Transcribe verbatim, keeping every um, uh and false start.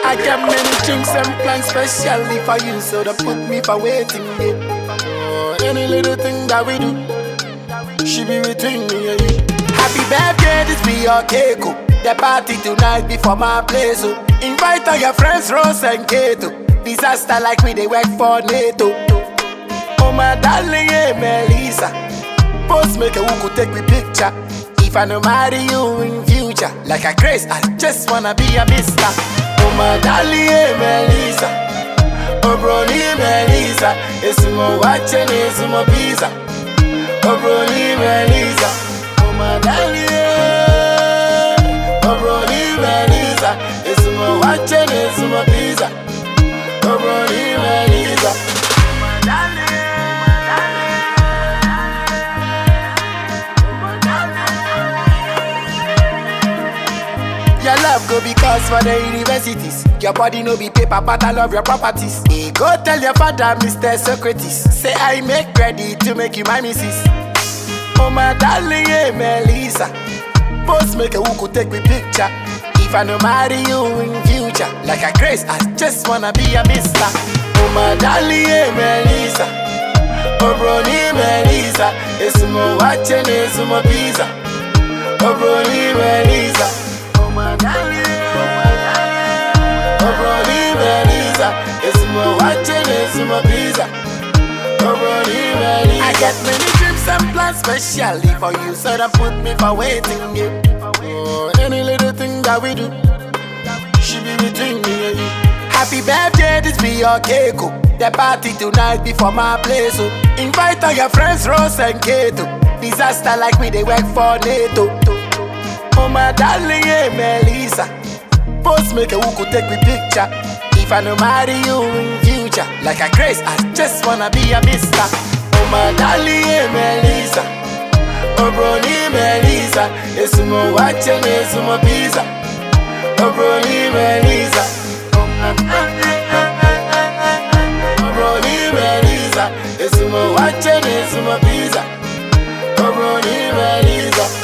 I got many drinks and plans specially for you, so don't put me for waiting, yeah. Oh, any little thing that we do, she be between me and you. Happy birthday, this be your cake, oh. The party tonight before my place, oh. Invite all your friends, Rose and Kato. Disaster like we they work for NATO. Oh my darling, hey Melissa. Post make a who could take me picture. If I no marry you in future, like a grace, I just wanna be a mister. Oh my darling, hey Melissa. Oh brony Melissa. It's more watching, it's more pizza. Oh brony Melissa. Oh my darling, oh brony Melissa. It's more watching, it's more pizza. Oh brony Melissa. Oh my darling. Your love go be cause for the universities. Your body no be paper, but I love your properties. Hey, go tell your father, Mister Socrates. Say I make ready to make you my missus. Oh my darling, hey Melissa. Post make a who could take me picture. If I no marry you in future, like a grace, I just wanna be a mister. Oh my darling, hey Melissa. Oh brony Melissa. It's more watching, it's more pizza. Oh brony Melissa. Oh my darling, oh brony Melissa. It's more watching, it's more pizza. Oh brony Melissa. I get many trips and plans specially for you, so don't put me for waiting, yeah. Oh, any little thing that we do, she be between me and you. Happy birthday, this be your cake, oh. The party tonight before my place, oh. Invite all your friends, Rose and Kato. Disaster like we they work for NATO. Oh my darling, hey Melissa. Post make a who could take me picture. If I no marry you in future, like a grace, I just wanna be a mister. Oh my darling, hey Melissa. Oh brony Melissa. It's more watching, it's more pizza. Oh brony Melissa. Oh my oh brony Melissa. It's more watching, it's more pizza. Oh brony Melissa.